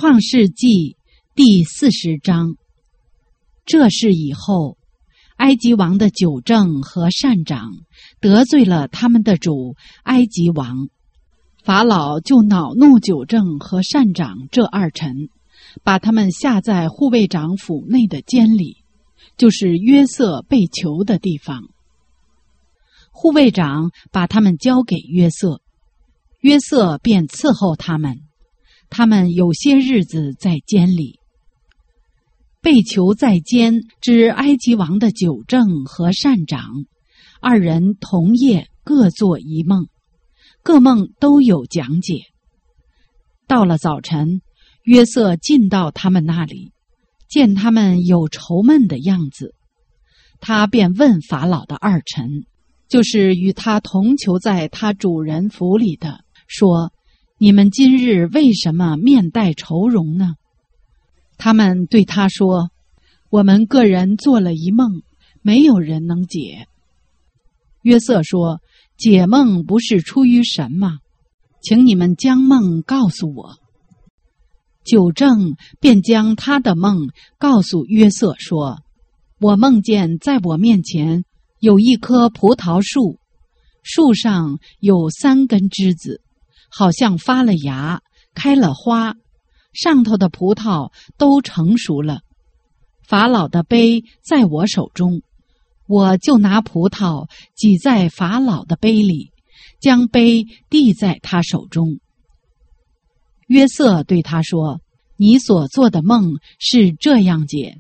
创世纪第40章。这事以后，埃及王的九正和善长得罪了他们的主埃及王，法老就恼怒九正和善长这二臣，把他们下在护卫长府内的监里，就是约瑟被囚的地方。护卫长把他们交给约瑟，约瑟便伺候他们。他们有些日子在监里。被囚在监之埃及王的九正和善长，二人同夜各做一梦，各梦都有讲解。到了早晨，约瑟进到他们那里，见他们有愁闷的样子，他便问法老的二臣，就是与他同囚在他主人府里的，说：你们今日为什么面带愁容呢？他们对他说：我们个人做了一梦，没有人能解。约瑟说：解梦不是出于神吗？请你们将梦告诉我。九正便将他的梦告诉约瑟说：我梦见在我面前有一棵葡萄树，树上有3根枝子，好像发了芽，开了花，上头的葡萄都成熟了。法老的杯在我手中，我就拿葡萄挤在法老的杯里，将杯递在他手中。约瑟对他说：你所做的梦是这样解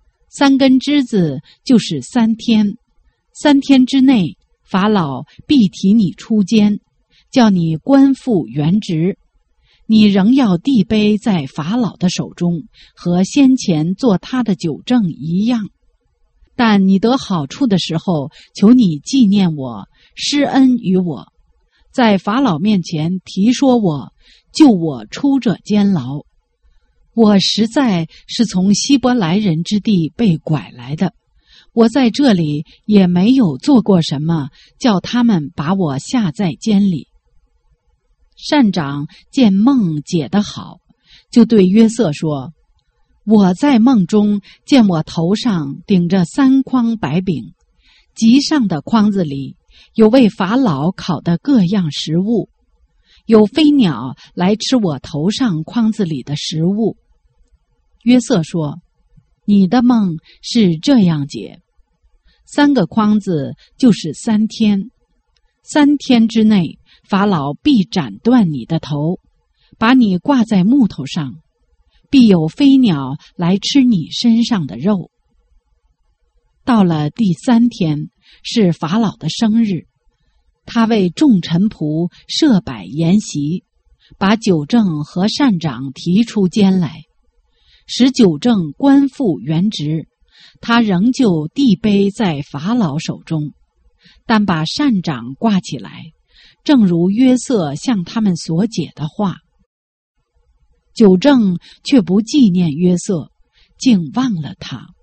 ，3根枝子就是3天，3天之内，法老必提你出监，叫你官复原职。你仍要递杯在法老的手中，和先前做他的九正一样。但你得好处的时候，求你纪念我，施恩于我，在法老面前提说我，救我出这监牢。我实在是从希伯来人之地被拐来的，我在这里也没有做过什么，叫他们把我下在监里。善长见梦解得好，就对约瑟说：我在梦中见我头上顶着3筐白饼，极上的筐子里有为法老烤的各样食物，有飞鸟来吃我头上筐子里的食物。约瑟说：你的梦是这样解，3个筐子就是3天，3天之内，法老必斩断你的头，把你挂在木头上，必有飞鸟来吃你身上的肉。到了第3天，是法老的生日，他为众臣仆设摆筵席，把九正和善长提出监来，使九正官复原职，他仍旧递杯在法老手中，但把善长挂起来，正如约瑟向他们所解的话。九正却不纪念约瑟，竟忘了他。